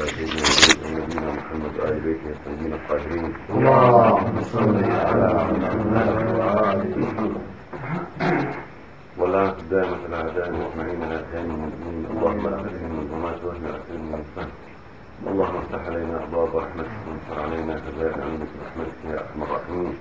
على سيدنا ونبينا محمد وآل بيته الطيبين الطاهرين. اللهم صل على محمد وآل محمد. والله دائما الأعداء واجمعين على خير من الدين. اللهم أخرجنا من الظلمات واهدنا أخرجنا من الفهم. اللهم افتح علينا أبواب رحمتك وانشر علينا خزائن علمك برحمتك يا أرحم الراحمين.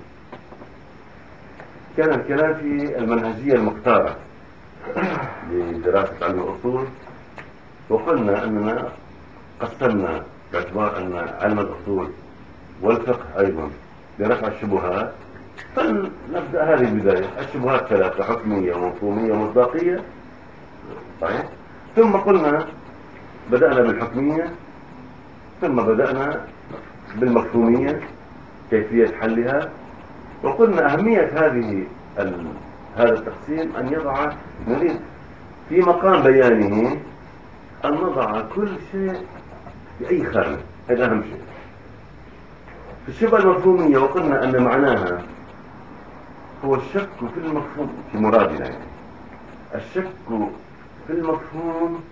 كان الكلام في المنهجية المختارة لدراسة علم الأصول، وقلنا أننا قسمنا باعتبار أن علم الأصول والفقه أيضا لرفع الشبهات، فنبدأ هذه البداية. الشبهات ثلاثة: حكمية ومفهومية ومصداقية. صحيح؟ ثم قلنا بدأنا بالحكمية، ثم بدأنا بالمفهومية كيفية حلها، وقلنا أهمية هذا التقسيم أن نريد في مقام بيانه أن نضع كل شيء في أي خانة. هذا أهم شيء في الشبهة المفهومية. وقلنا أن معناها هو الشك في المفهوم في مرادنا، يعني الشك في المفهوم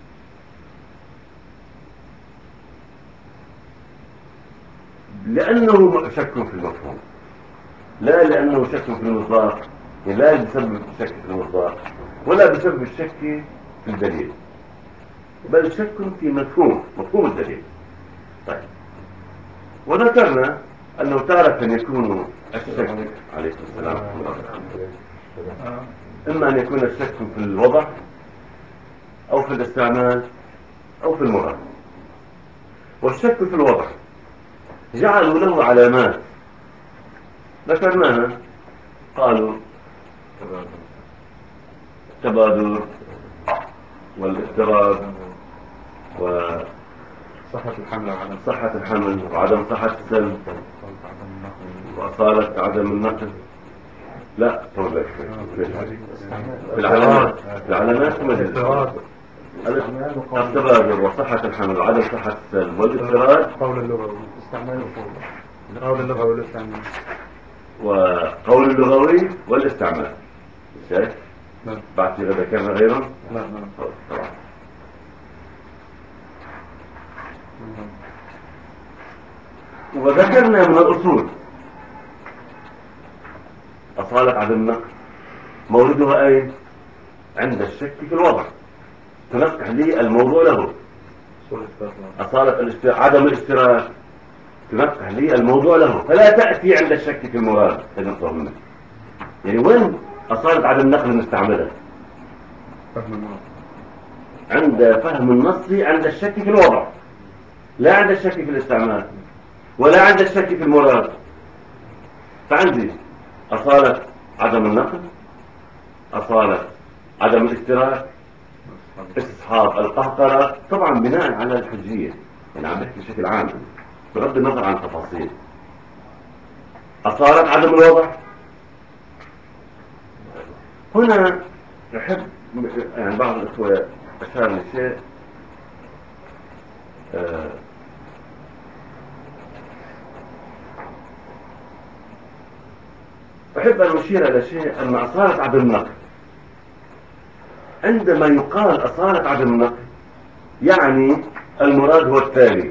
لأنه شك في المفهوم، لا لأنه شك في المصداق، يعني لا بسبب الشك في المصداق ولا بسبب الشك في الدليل، بل شك في مفهوم الدليل. طيب، وذكرنا أنه تارة يكون الشك عليكم السلام إما أن يكون الشك في الوضع أو في الاستعمال أو في المراد. والشك في الوضع جعلوا له علامات ذكرناها، قالوا التبادل والاضطراب صحة الحمل وعدم صحة السلب وأصالة عدم النقل. لا تولى العلامات التبادل وصحة الحمل وعدم صحة السلب والاضطراب. قول اللغوي والاستعمال وقول اللغوي والاستعمال. شايف؟ بعد كده ذكرنا غيرهم. طبعا. وذكرنا من الأصول أصالة عدم النقل موردها أين؟ عند الشك في الوضع، تنقح لي الموضوع له. أصالة عدم الاشتراك تنقح لي الموضوع له، فلا تأتي عند الشك في المراد. يعني وين أصالة عدم النقل نستعملها؟ عند فهم النص، عند الشك في الوضع، لا عند الشك في الاستعمال ولا عند الشك في المراد. فعندي أصالة عدم النقل، أصالة عدم الاشتراك، استصحاب القهقرة، طبعا بناء على الحجية، يعني عم بحكي بشكل عام بغض النظر عن التفاصيل. أصالة عدم الوضع. هنا أحب يعني بعض الأخوة أشار لشيء أحب أن أشير إلى شيء، أن أصالة عدم النقل، عندما يقال أصالة عدم النقل يعني المراد هو التالي.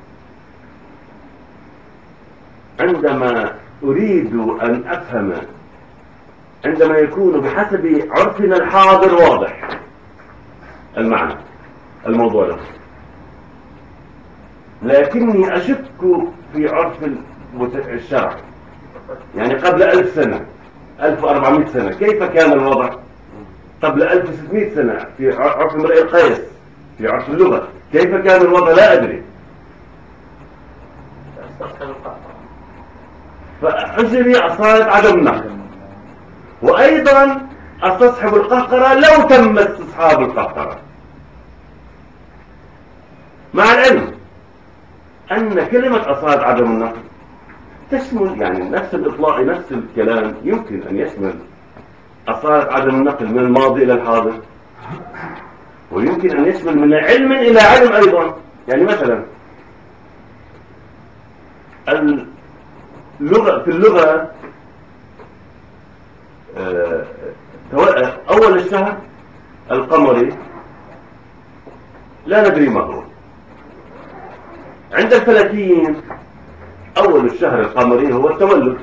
عندما أريد أن أفهم، عندما يكون بحسب عرفنا الحاضر واضح المعنى الموضوع له، لكني أشك في عرف الشرع، يعني قبل 1000 سنة 1400 سنة كيف كان الوضع؟ قبل 1600 سنة في عرف امرئ القيس، في عرف اللغة كيف كان الوضع؟ لا أدري. فأجري أصالة عدم النقل، وأيضا استصحب القهقرة لو تم استصحاب القهقرة، مع العلم أن كلمة أصالة عدم النقل تشمل، يعني نفس الإطلاق نفس الكلام يمكن أن يشمل أصالة عدم النقل من الماضي إلى الحاضر، ويمكن أن يشمل من علم إلى علم أيضا. يعني مثلا في اللغة أول الشهر القمري لا ندري ما هو، عند الفلكيين أول الشهر القمري هو التولد.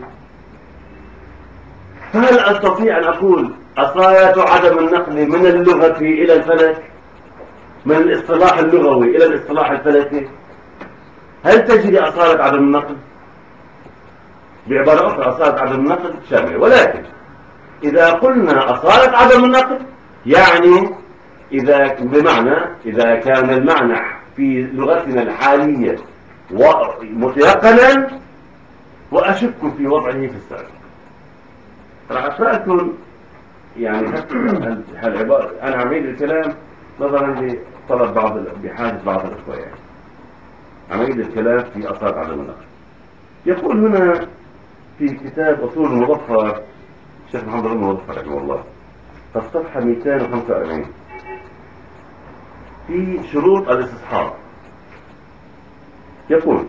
فهل أستطيع أن أقول أصالة عدم النقل من اللغة إلى الفلك، من الاصطلاح اللغوي إلى الاصطلاح الفلكي؟ هل تجري أصالة عدم النقل؟ بعبارة أخرى أصالة عدم النقل شاملة، ولكن إذا قلنا أصالة عدم النقل يعني بمعنى إذا كان المعنى في لغتنا الحالية متيقنا وأشك في وضعه في السابق. راح أقرأ لكم يعني هالعبارة، أنا عميد الكلام نظرا لطلب بحاجة بعض الأخوة، يعني عميد الكلام في أصالة عدم النقل. يقول هنا في كتاب أصول المظفر الشيخ محمد بن المظفر رحمه الله في الصفحة 245 في شروط الاستصحاب يقول: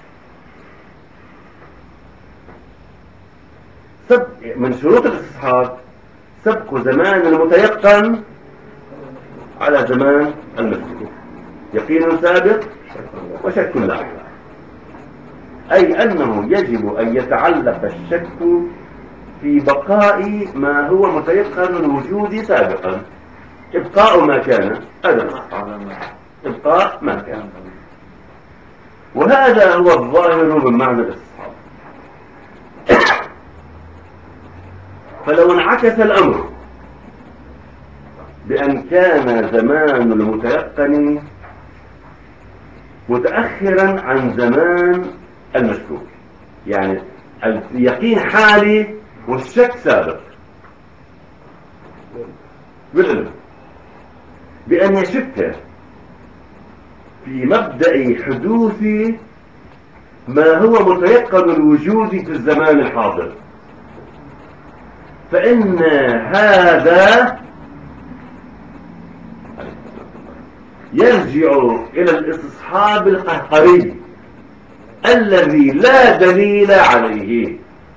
من شروط الاستصحاب سبق زمان المتيقن على زمان المشكوك، يقين سابق وشك لاحق، أي أنه يجب أن يتعلق الشك في بقاء ما هو متيقن الوجود سابقا. إبقاء ما كان، إبقاء ما كان، وهذا هو الظاهر من معنى الاستصحاب. فلو انعكس الأمر بأن كان زمان المتيقن متأخرا عن زمان المشكوك، يعني اليقين حالي والشك سابق بالعلم، بأن يشك في مبدأ حدوث ما هو متيقن الوجود في الزمان الحاضر، فإن هذا يرجع إلى الاستصحاب القهقري الذي لا دليل عليه.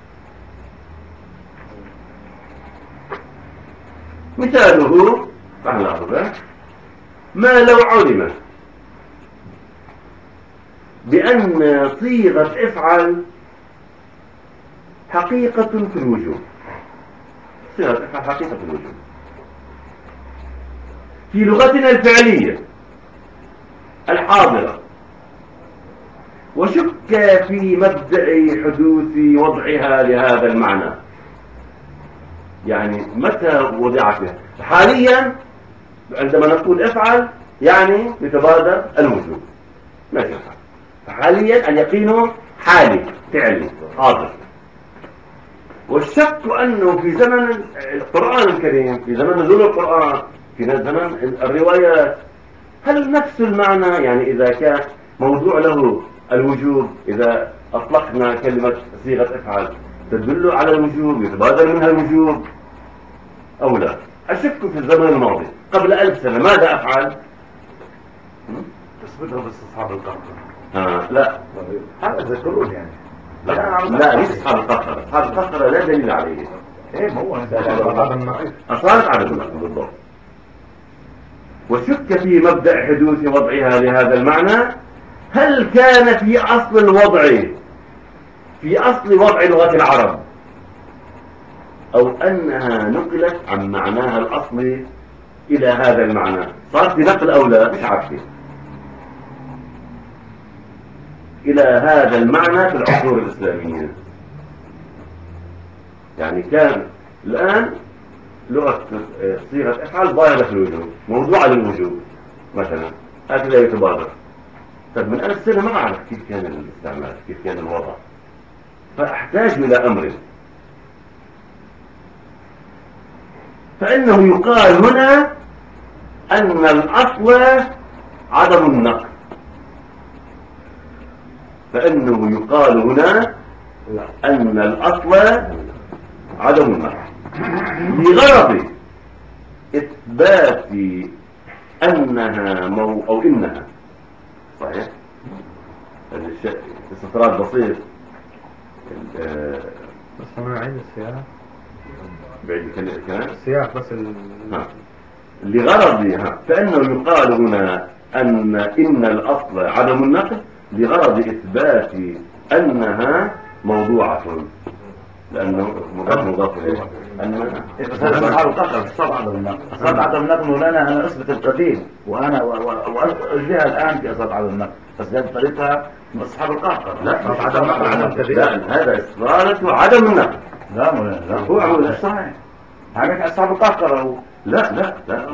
مثاله ما لو علم بأن صيغة افعل حقيقة في الوجود، صيغة افعل حقيقة في الوجود في لغتنا الفعلية الحاضرة، وشك في مبدأ حدوث وضعها لهذا المعنى، يعني متى وضعت حاليا. عندما نقول افعل يعني يتبادر الوجود، ماشي. حاليا اليقين حالي فعلي حاضر، والشك أنه في زمن القرآن الكريم، في زمن نزول القرآن، في زمن الروايات، هل نفس المعنى؟ يعني إذا كان موضوع له الوجوب، إذا أطلقنا كلمة صيغة افعل تدل على الوجوب، يتبادر منها الوجوب أو لا؟ أشك في الزمن الماضي قبل 1000 سنة ماذا أفعل؟ تثبتها باستصحاب القهر. لا هذا ذكرون يعني. لا ليس أصحاب القهر، أصحاب القهر لا دليل عليه. إيه ما هو أصالة عدم النقل بالضبط. وشك في مبدأ حدوث وضعها لهذا المعنى، هل كان في أصل الوضع، في أصل وضع لغة العرب، أو أنها نقلت عن معناها الأصلي إلى هذا المعنى، صار في نقل أو لا؟ مش عارفين إلى هذا المعنى في العصور الإسلامية. يعني كان الآن لغة صيغة افعل ظاهرة في الوجوب، موضوع للوجوب مثلا، هكذا يتبادر. طب من 1000 سنة ما أعرف كيف كان الاستعمال، كيف كان الوضع، فأحتاج إلى أمر. فإنه يقال هنا أن الأصل عدم النقل، فإنه يقال هنا أن الأصل عدم النقل لغرض إثبات أنها أو إنها صحيح. استطراد بسيط بس أنا عايز السياق بعيد الكلام السياق بس لغرضها، فإنه يقال هنا إن الأصل عدم النقل لغرض إثبات أنها موضوعة، لأنه مضاف إليه أنها أصحاب القهقرة أصحاب عدم النقل. أصحاب عدم النقل مولانا أنا أثبت القديم وأنا وأجليها الآن في أصحاب عدم النقل، بس هذه طريقها من أصحاب القهقرة. لا أصحاب عدم النقل لا، هذا إصرارة عدم النقل. لا مولانا لا، هو عمل صحيح. هذاك أصحاب القهقرة هو. لا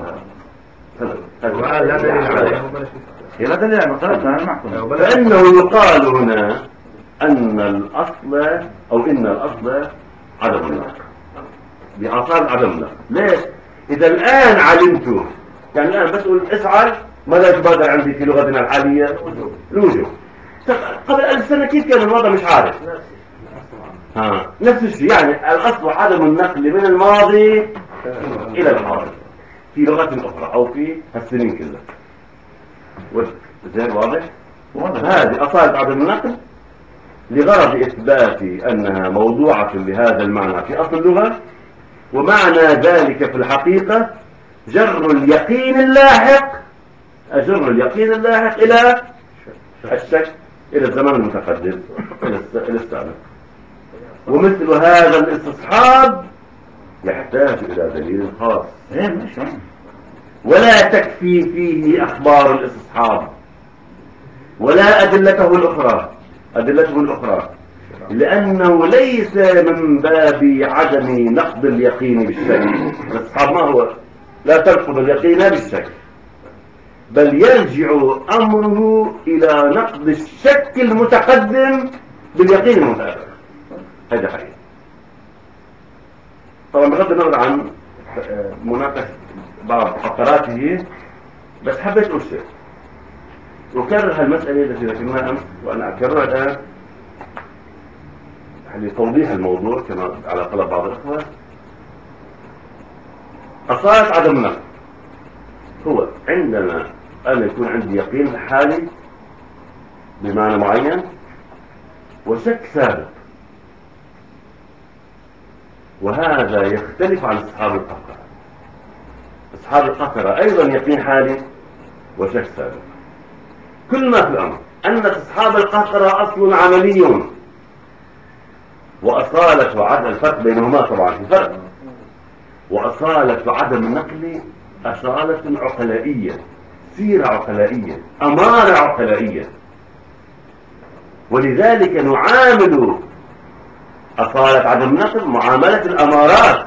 لا دليل عليه. لا دليل على مقالة أنا معكم. فإنه يقال هنا أن الأصل أو إن الأصل عدم النقل بأصال عدم النقل. ليش؟ إذا الآن علمت، يعني الآن بس أقول افعل، ماذا يتبادر عندي في لغتنا الحالية؟ الوجوب. قبل 1000 سنة كيف كان الوضع مش عارف؟ نفس الشيء، يعني الأصل عدم النقل من الماضي إلى الحاضر في لغة أخرى أو في السنين كلها. زين واضح؟ هذه أصالة عدم النقل لغرض إثبات أنها موضوعة بهذا المعنى في أصل اللغة، ومعنى ذلك في الحقيقة جر اليقين اللاحق إلى الشك، إلى الزمن المتقدم، إلى السابق. ومثل هذا الاستصحاب يحتاج إلى دليل خاص، ولا تكفي فيه أخبار الاستصحاب ولا أدلته الأخرى، لأنه ليس من باب عدم نقض اليقين بالشك. الاستصحاب ما هو؟ لا تنقض اليقين بالشك، بل يرجع أمره إلى نقض الشك المتقدم باليقين المتأخر. هذا حقيقي. طبعا بغض النظر عن مناقشة بعض فقراته، بس حبيت أقول شيء وكرر هالمسألة التي ذكرناها أمس، وأنا أكررها الآن لتوضيح الموضوع كما على طلب بعض الأخوة. أصالة عدم النقل هو عندما أنا يكون عندي يقين حالي بمعنى معين وشك سابق، وهذا يختلف عن أصحاب القهقرة. أصحاب القهقرة أيضا يقين حالي وشك سابق. كل ما في الأمر أن أصحاب القهقرة أصل عملي، وأصالة عدم الفرق بينهما طبعا في فرق، وأصالة عدم النقل أصالة عقلائية، سيرة عقلائية، أمارة عقلائية، ولذلك نعامل أصالة عدم النقل معاملة الأمارات.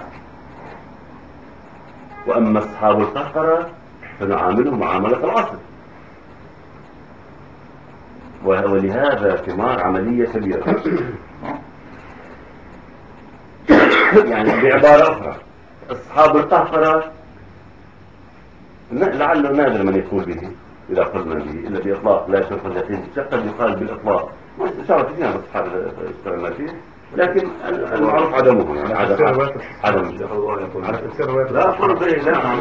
وأما أصحاب القهقرة فنعاملهم معاملة الأصل، ولهذا ثمار عملية كبيرة. يعني بعبارة أخرى، أصحاب القهقرة لعله نادر من يقول به إذا قلنا به إلا بإطلاق، لا يشرف اليقين قد يقال بالإطلاق، وإشارة فيها أصحاب اشتغلنا فيه، لكن المعروف عدمه، يعني عدم لا أقول به لا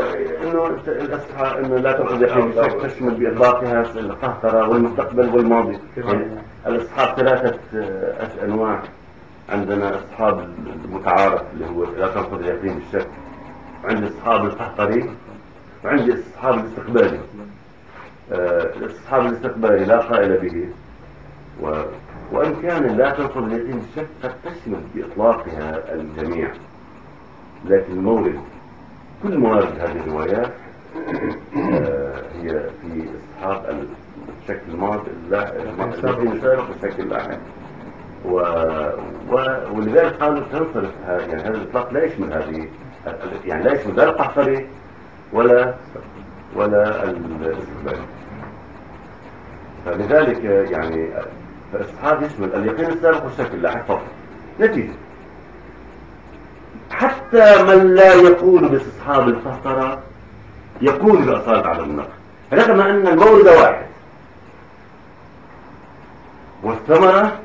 إنه لا تأخذ يقين تشمل بإطلاقها القهقرة والمستقبل والماضي. يعني الأصحاب 3 أنواع. عندنا أصحاب المتعارف اللي هو لا تأخذ يقين بالشك، عندي أصحاب القهقري، وعندي أصحاب الاستقبالي. الأصحاب الاستقبالي لا قائل به، وإن كان لا تنقض اليقين بالشك قد تشمل بإطلاقها الجميع، لكن المورد كل موارد هذه الروايات هي في أصحاب الشك الماضي، اليقين السابق والشك اللاحق، ولذلك قالوا تنصرف يعني هذا الإطلاق لا يشمل هذه، يعني لا يشمل لا القهقري ولا الاستقبال. فلذلك يعني فالإصحاب يشمل اليقين السابق والشك اللاحق فقط. نتيجة حتى من لا يقول باستصحاب القهقرة يقول بأصالة عدم النقل، رغم أن المورد واحد والثمرة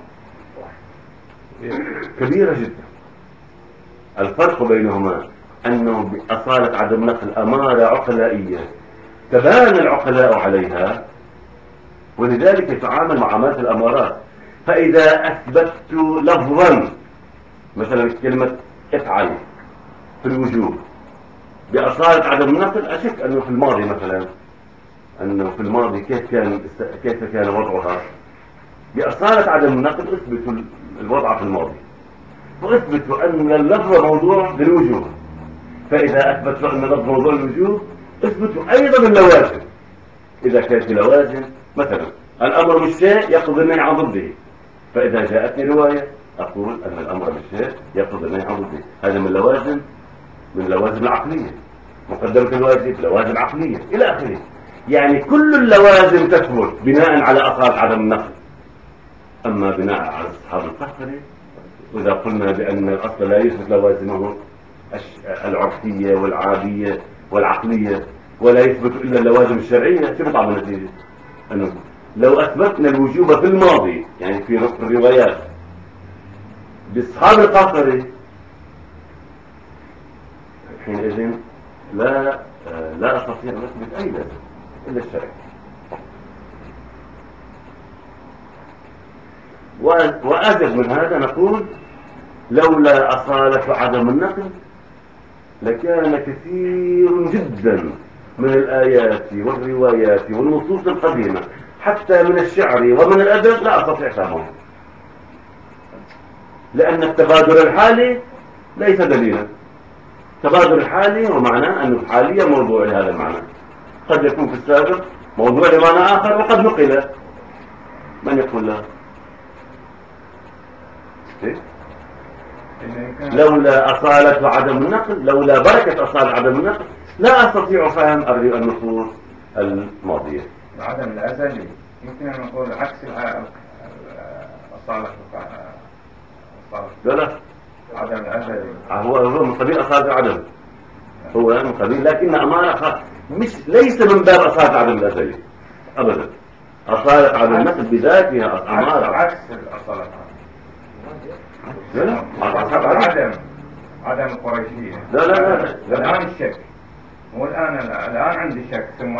كبيرة جدا. الفرق بينهما أنه بأصالة عدم النقل أمارة عقلائية تبان العقلاء عليها، ولذلك تعامل معاملة الأمارات. فإذا أثبتت لفظا مثلا كلمة افعل في الوجوب بأصالة عدم النقل، أشك أنه في الماضي مثلا أنه في الماضي كيف كان وضعها. بأصالة عدم النقل اثبتوا الوضع في الماضي، واثبتوا أن اللفظ موضوع بالوجوه. فإذا أثبتوا أن اللفظ موضوع بالوجوه اثبتوا أيضا اللوازم. إذا كانت لوازم، مثلا الأمر بالشيء يقتضي النهي عن ضده، فإذا جاءتني رواية أقول أن الأمر بالشيء يقتضي النهي عن ضده. هذا من اللوازم العقلية. مقدمة الواجب لوازم عقلية إلى آخره. يعني كل اللوازم تثبت بناء على أصالة عدم النقل. أما بناء على أصحاب القهقري، وإذا قلنا بأن الأصل لا يثبت لوازمه العرفية والعادية والعقلية ولا يثبت إلا اللوازم الشرعية، تبقى بالنتيجة أنه لو أثبتنا الوجوب في الماضي، يعني في الروايات بأصحاب القهقري، حينئذ لا أستطيع أن أثبت أي لازم إلا الشرع. وأجل من هذا نقول لولا أصالة عدم النقل لكان كثير جدا من الآيات والروايات والنصوص القديمة حتى من الشعر ومن الأدب لا أستطيع فهمه، لأن التبادل الحالي ليس دليلا. التبادل الحالي هو معناه أن الحالية موضوع لهذا المعنى، قد يكون في السابق موضوع لمعنى آخر وقد نقل. من يقول له؟ لولا أصالة عدم النقل، لولا بركة أصالة عدم النقل لا أستطيع فهم النصوص الماضية. العدم الأزلي يمكن أن نقول عكس أصالة. لا عدم الأزلي هو من قبيل أصالة العدم، هو من قبيل، لكن أمارة ليس من باب أصالة العدم الأزلي أبدا. أصالة عدم النقل بذاتها أمارة عكس الأصالة. عدم القريشية. لا الآن الشك، والآن عندي شك ثم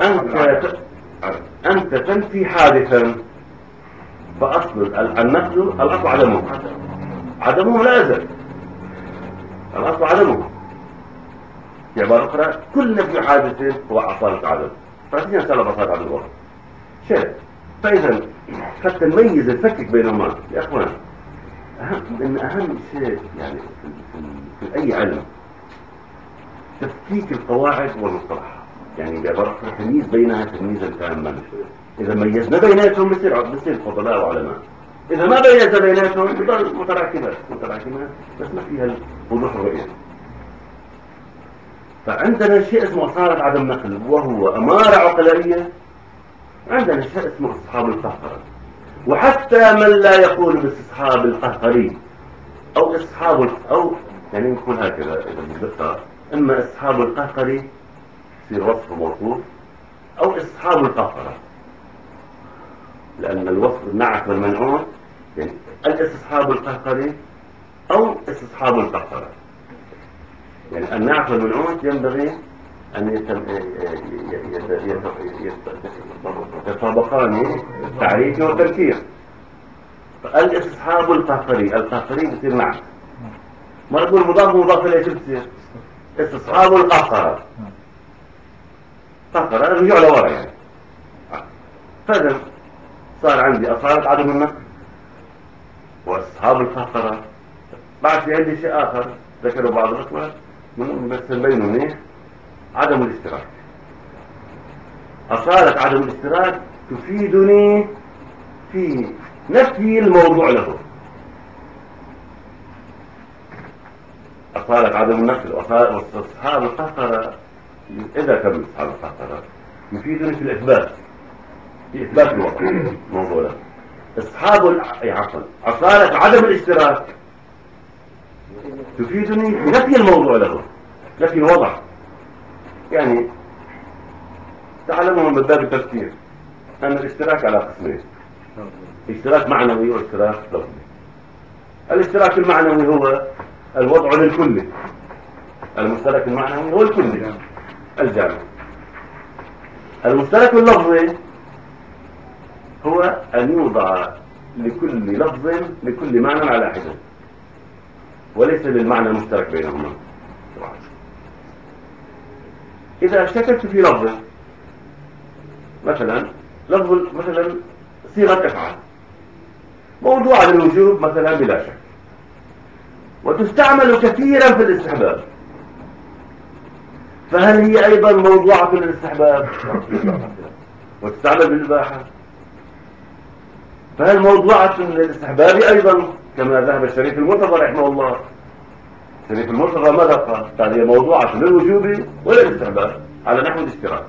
أنت تنفي حادثا، فأصل النقل الأصل عدمه لا أزل، الأصل عدمه. بعبارة أخرى كل نفي حادث هو أصالة عدم، فأتينا نسأل أصالة عدم الوقت شيء. فإذا حتى نميز الفكك بينهما يا أخوان، أهم شيء يعني في أي علم تفكيك القواعد والمصطلحات، يعني بعبارة تمييز بينها تمييزا تاما. إذا ميزنا بيناتهم بصير فضلاء وعلماء، إذا ما ميزنا بيناتهم بضل متراكمات بس ما فيها وضوح الرؤية. فعندنا شيء اسمه أصالة عدم نقل وهو أمارة عقلائية، عندنا شيء اسمه استصحاب القهقري. وحتى من لا يقول باستصحاب القهقري أو استصحاب أو يعني نقول هكذا إذا بالدقة، إما استصحاب القهقري يصير وصف موصوف أو استصحاب القهقرة، لأن الوصف النعت والمنعوت يعني الاستصحاب القهقري أو استصحاب القهقرة. يعني النعت والمنعوت ينبغي أن يتطابقان التعريف والتركيب. الاستصحاب القهقري بصير نعت، ما نقول مضاف إليه شو بصير؟ استصحاب القهقرة، قهقرة رجوع لورا يعني. فإذا صار عندي أصالة عدم النقل واستصحاب القهقرة. بعد في عندي شيء آخر ذكره بعض الأخوة بس بينه عدم الاشتراك. أصالة عدم الاشتراك تفيدني في نفي الموضوع له. أصالة عدم النقل واستصحاب القهقرة إذا كان استصحاب القهقرة يفيدني في الإثبات، في إثبات الموضوع له. أصالة عدم الاشتراك تفيدني في نفي الموضوع له، نفي الوضع. يعني تعلموا من باب التفسير أن الاشتراك على قسمين، اشتراك معنوي واشتراك لفظي. الاشتراك المعنوي هو الوضع للكل، المشترك المعنوي هو الكل الجامع. المشترك اللفظي هو أن يوضع لكل لفظ لكل معنى على حدة، وليس للمعنى المشترك بينهما. إذا شككت في لفظ مثلا لفظ مثلا صيغة افعل موضوع للوجوب مثلا بلا شك، وتستعمل كثيرا في الاستحباب، فهل هي ايضا موضوعة للاستحباب؟ وتستعمل بالإباحة، فهل موضوعة للاستحباب ايضا كما ذهب الشريف المرتضى رحمه الله؟ الشريف المرتضى ماذا قال؟ هي موضوعة للوجوب وللاستحباب على نحو الاشتراك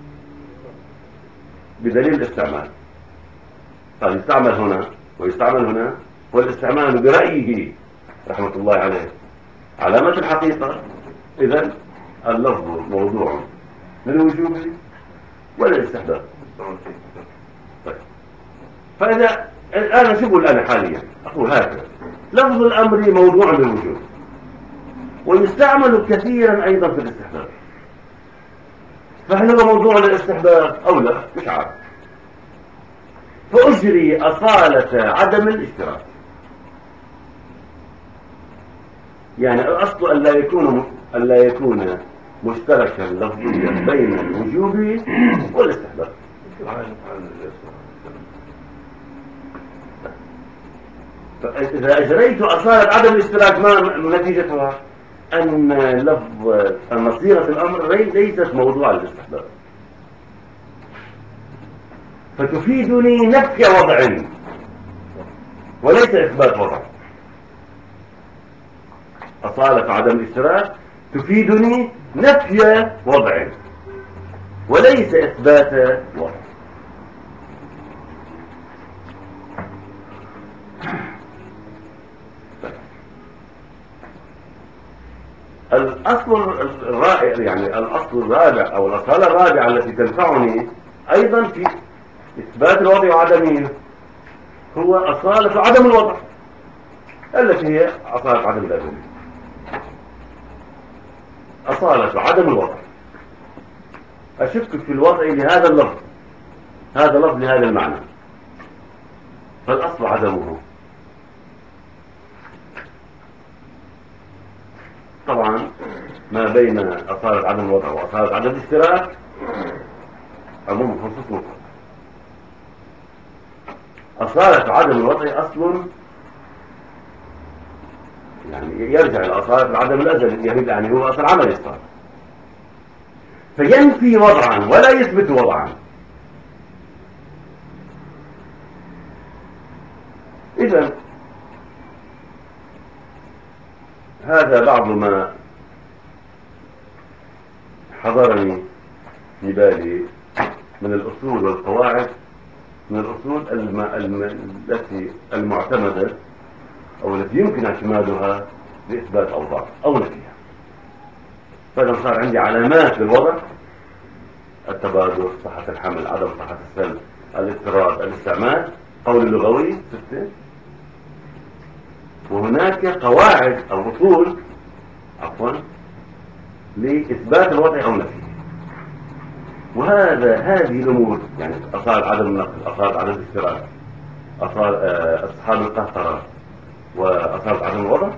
بدليل الاستعمال. قال يستعمل هنا ويستعمل هنا، والاستعمال برأيه رحمة الله عليه علامة الحقيقة. إذن اللفظ موضوع للوجوب وللاستحباب. طيب. فإذا أنا شو بقول أنا حاليا؟ أقول هكذا: لفظ الأمر موضوع للوجوب ويستعمل كثيرا أيضا في الاستحباب، فهل هو موضوع للاستحباب أو لا؟ مش عارف. فأجري أصالة عدم الاشتراك، يعني الأصل ألا يكون مشتركا لفظيا بين الوجوب والاستحباب. فإذا أجريت أصالة عدم الاشتراك ما نتيجتها؟ أن صيغة الأمر ليست موضوع للاستحباب، فتفيدني نفي وضع وليس إثبات وضع. أصالة عدم الاشتراك تفيدني نفي وضع وليس إثبات وضع. الأصل الرابع، يعني الأصل الرابع أو الأصالة الرابعة التي تنفعني أيضا في إثبات الوضع وعدمه هو أصالة عدم الوضع، التي هي أصالة عدم الأزلية. أصالة عدم الوضع، أشك في الوضع لهذا اللفظ، هذا لفظ لهذا المعنى، فالأصل عدمه. طبعا ما بين أصالة عدم الوضع وأصالة عدم الاشتراك عموم خصوص مطلق. أصالة عدم الوضع أصل يعني يرجع إلى أصالة عدم الأزل، يعني هو أصل عمل الصالح، فينفي وضعا ولا يثبت وضعا. إذن هذا بعض ما حضرني في بالي من الأصول والقواعد، من الأصول التي المعتمدة أو التي يمكن اعتمادها لإثبات أوضاع أو نفيها. فإذا صار عندي علامات للوضع: التبادل، صحة الحمل، عدم صحة السلب، الاضطراب، الاستعمال، قول لغوي 6. وهناك قواعد أو أصول لإثبات الوضع أو نفيه. هذه الأمور يعني أصالة عدم النقل، أصالة عدم الاشتراك، أصحاب القهقرة، وأصالة عدم الوضع،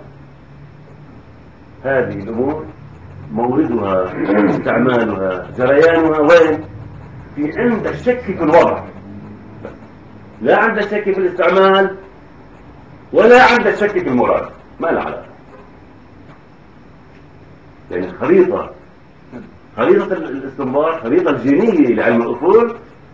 هذه الأمور موردها، استعمالها، جريانها وين؟ في عند الشك في الوضع، لا عند الشك في الاستعمال ولا عند الشك في المراد، ما له علاقة. يعني خريطة الاستنباط، خريطة الجينية لعلم الأصول،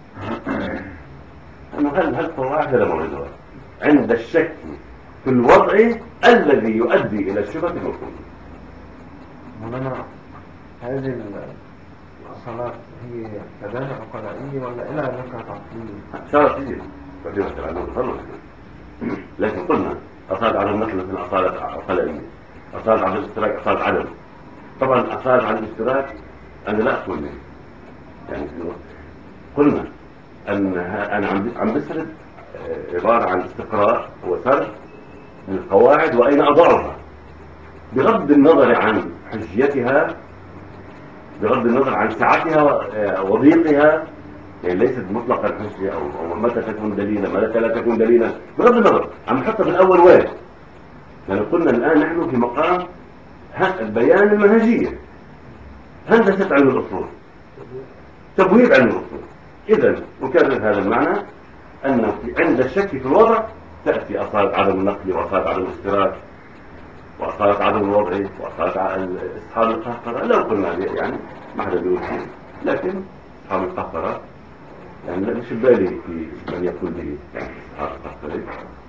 أنه هل قواعد ولا موردها عند الشك في الوضع الذي يؤدي إلى الشبهة المفهومة. مولانا هذه الصلاة هي كذلك عقلائية ولا إلى ذكر تعطيل؟ شرطية كثيرة عنه الفرق، لكن قلنا أصالة عدم النقل مثل أصالة عقلائية، أصالة عدم الاشتراك أصالة عدم. طبعا أصالة عدم الاشتراك أنا لا أقول منه، يعني قلنا أنا عم بسرد عبارة عن استقراء وسرد للقواعد وأين أضعها، بغض النظر عن حجيتها، بغض النظر عن سعتها وضيقها، يعني ليست مطلق الحجية أو متى تكون دليلا متى لا تكون دليلا، بغض النظر عم نحطها في الأول وين. يعني قلنا الآن نحن في مقام بيان المنهجية، هندسة علم الأصول، تبويب علم الأصول. إذا أكرر هذا المعنى، أنه عند الشك في الوضع تأتي أصالة عدم النقل وأصالة عدم الاشتراك وأصالة عدم الوضع وأصالة أصحاب القهقرة. لو قلنا يعني ما حدا بيقول شيء، لكن أصحاب القهقرة يعني مش ببالي في من يقول لي يعني أصحاب القهقرة.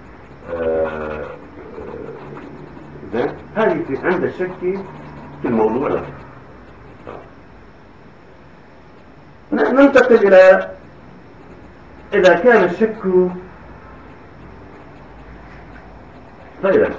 زين، هذه عند الشك في الموضوع له. ننتقل إلى إذا كان الشك طيب.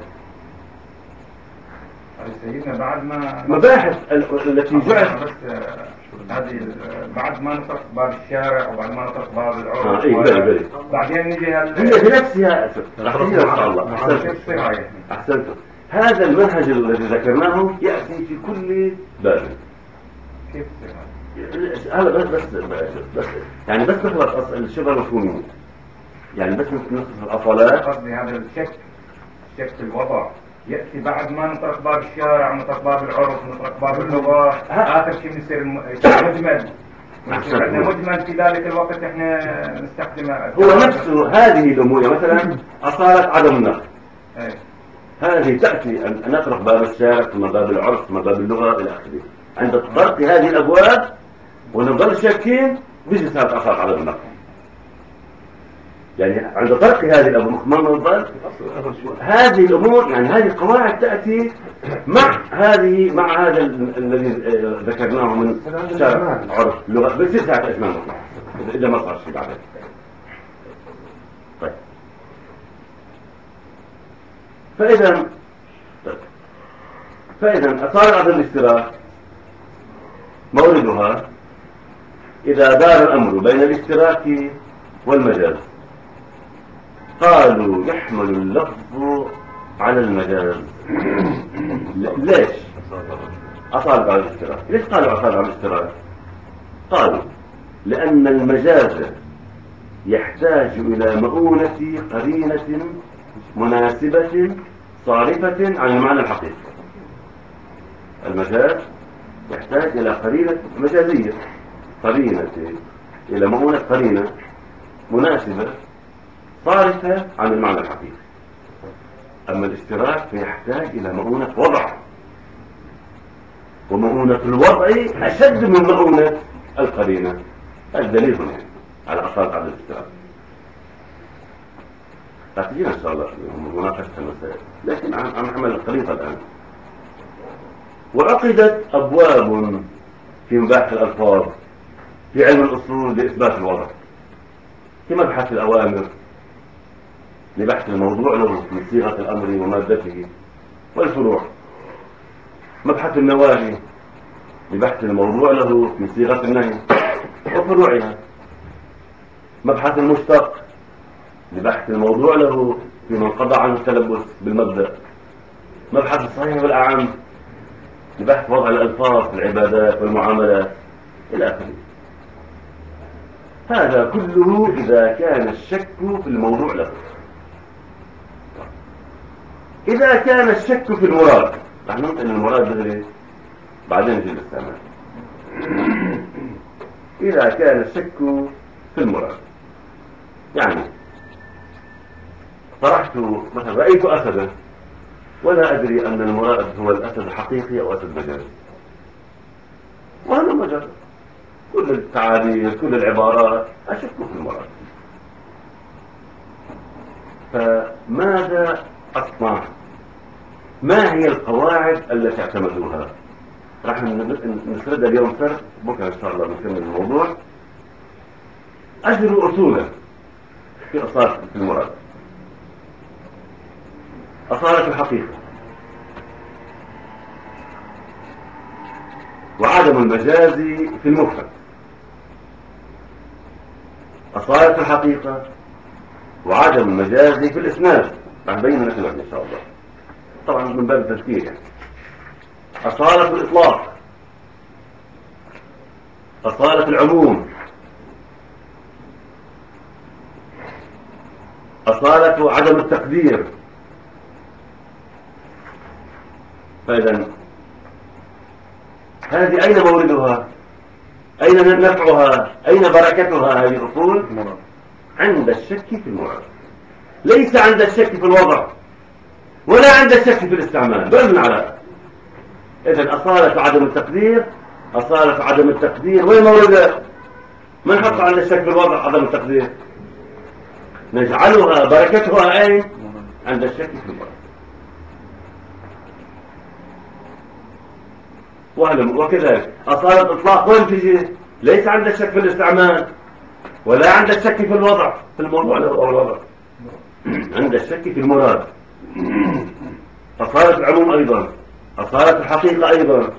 سيدنا بعد ما مباحث التي جعلت بس هذه بعد ما نطرق باب الشارع وبعد ما نطرق باب العرف بلي. بعدين نجي هي بنفسها راح تجي ان شاء الله. احسنتم. هذا المنهج الذي ذكرناه ياتي في كل باب. كيف هذا بس يعني بس نخلص الشبه المفهومين، يعني بس نخلص الاصالات. قصدي هذا الشك في الوضع يأتي بعد ما نطرق باب الشارع ونطرق باب العرف ونطرق باب اللغة. آخر شيء بيصير مجمل. عندنا مجمل في ذلك الوقت احنا نستخدمه. هو نفسه هذه الأمور، مثلا أصالة عدم النقل. هذه تأتي أن نطرق باب الشارع ثم باب العرف ثم باب اللغة إلى آخره. عند طرق هذه الأبواب ونظل شاكين بيجي صارت أصالة عدم النقل. يعني عند طرق هذه الأمور هذه الأمور، يعني هذه القواعد تأتي مع هذا الذي ذكرناه من شرع عرف لغة بتصير ساعة أجمال مطلق إذا ما صار شيء بعدين. طيب، فإذا أصار عدم الاشتراك موردها إذا دار الأمر بين الاشتراك والمجاز. قالوا يحمل اللفظ على المجاز. ليش أصالة على الاشتراك؟ ليش قالوا أصالة على الاشتراك؟ قالوا لأن المجاز يحتاج إلى مؤونة قرينة مناسبة صارفة عن المعنى الحقيقي. المجاز يحتاج إلى قرينة مجازية، إلى مؤونة قرينة مناسبة صارفة عن المعنى الحقيقي. أما الاشتراك فيحتاج إلى مؤونة وضع، ومؤونة الوضع أشد من مؤونة القرينة. الدليل هنا على أصالة عدم الاشتراك. تأتينا إن شاء الله مناقشة المسائل، لكن عن عمل الخليطة الآن. وعقدت أبواب في مباحث الألفاظ في علم الأصول لإثبات الوضع، في مبحث الأوامر لبحث الموضوع له من صيغة الأمر ومادته والفروع، مبحث النواهي لبحث الموضوع له من صيغة النهي وفروعها، مبحث المشتق لبحث الموضوع له في من قضى عنه التلبس بالمبدأ، مبحث الصحيح والأعم لبحث وضع الألفاظ في العبادات والمعاملات إلى آخره. هذا كله إذا كان الشك في الموضوع له. إذا كان الشك في المراد، نحن ننقل المراد بدري بعدين نجي الاستعمال. إذا كان الشك في المراد، يعني طرحت مثلا رأيت أسدا ولا أدري أن المراد هو الأسد الحقيقي أو أسد مجازي، وهذا مجاز. كل التعابير كل العبارات أشك في المراد. فماذا أصنع؟ ما هي القواعد التي اعتمدوها؟ راح نسردها اليوم سرد، بكره ان شاء الله نكمل الموضوع. اجروا اصولا في اصالة المراد، اصالة الحقيقة، وعدم المجاز في المفرد، اصالة الحقيقة وعدم المجاز في الاسناد. راح نبين لك ان شاء الله، طبعا من باب التذكير يعني. اصالة الاطلاق، أصالة العموم، أصالة عدم التقدير. فإذا هذه أين موردها؟ أين نفعها؟ أين بركتها هذه الأصول؟ عند الشك في المراد، ليس عند الشك في الوضع ولا عند الشك في الاستعمال، بل على. إذن أصالة عدم التقدير، أصالة عدم التقدير وين موردها؟ ما نحط عند الشك في الوضع عدم التقدير، نجعلها بركتها أين؟ عند الشك في الوضع. وكذلك أصالة إطلاق وين تجي؟ ليس عند الشك في الاستعمال ولا عند الشك في الوضع، في الموضوع أو الوضع، عند الشك في المراد. أصالة العموم أيضا، أصالة الحقيقة أيضا،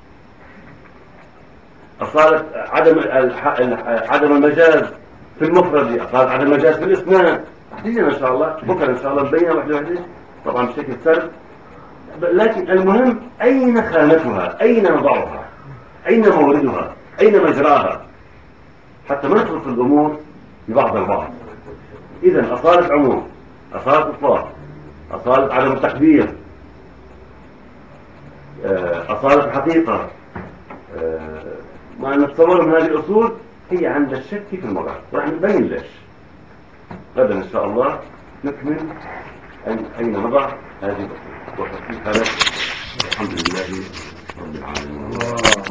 أصالة عدم المجاز في المفرد، أصالة عدم المجاز في الإثنان. تحديدا إن شاء الله بكرة إن شاء الله نبينها واحدة واحدة طبعا بشكل سرد. لكن المهم أين خانتها؟ أين نضعها؟ أين موردها؟ أين مجراها؟ حتى ما نخلط الأمور ببعض البعض. إذن أصالة عموم، أصالة إطلاق، أصالة عدم التقدير، أصالة الحقيقة، ما نتصور من هذه الأصول هي عند الشك في المراد، ورح نبين ليش غدا إن شاء الله. نكمل أين نضع هذه الأصول وتفكيك هذا. الحمد لله رب العالمين.